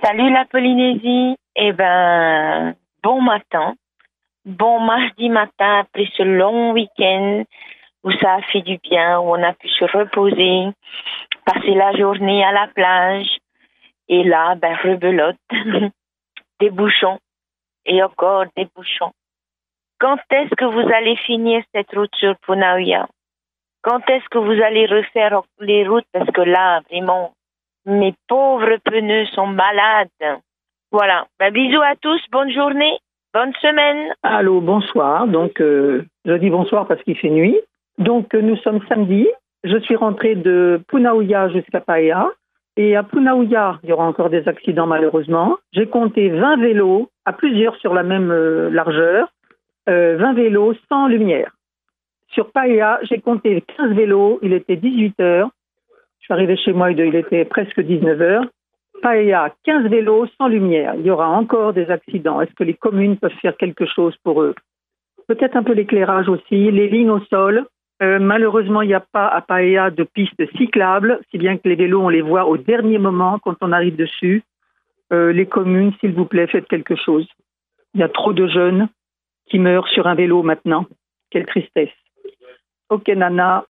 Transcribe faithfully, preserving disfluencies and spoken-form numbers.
Salut la Polynésie. Eh ben, bon matin. Bon mardi matin après ce long week-end où ça a fait du bien, où on a pu se reposer, passer la journée à la plage. Et là, ben, rebelote. Des bouchons. Et encore des bouchons. Quand est-ce que vous allez finir cette route sur Punaouia? Quand est-ce que vous allez refaire les routes? Parce que là, vraiment, mes pauvres pneus sont malades. Voilà. Ben, bisous à tous. Bonne journée. Bonne semaine. Allô, bonsoir. Donc, euh, je dis bonsoir parce qu'il fait nuit. Donc, euh, nous sommes samedi. Je suis rentrée de Punaouia jusqu'à Paia. Et à Punaouia, il y aura encore des accidents malheureusement. J'ai compté vingt vélos, à plusieurs sur la même euh, largeur. Euh, vingt vélos sans lumière. Sur Paia, j'ai compté quinze vélos. Il était dix-huit heures. Je suis arrivée chez moi, il était presque dix-neuf heures. Paia, quinze vélos sans lumière. Il y aura encore des accidents. Est-ce que les communes peuvent faire quelque chose pour eux? Peut-être un peu l'éclairage aussi, les lignes au sol. Euh, malheureusement, il n'y a pas à Paia de pistes cyclables, si bien que les vélos, on les voit au dernier moment quand on arrive dessus. Euh, les communes, s'il vous plaît, faites quelque chose. Il y a trop de jeunes qui meurent sur un vélo maintenant. Quelle tristesse. Ok, Nana.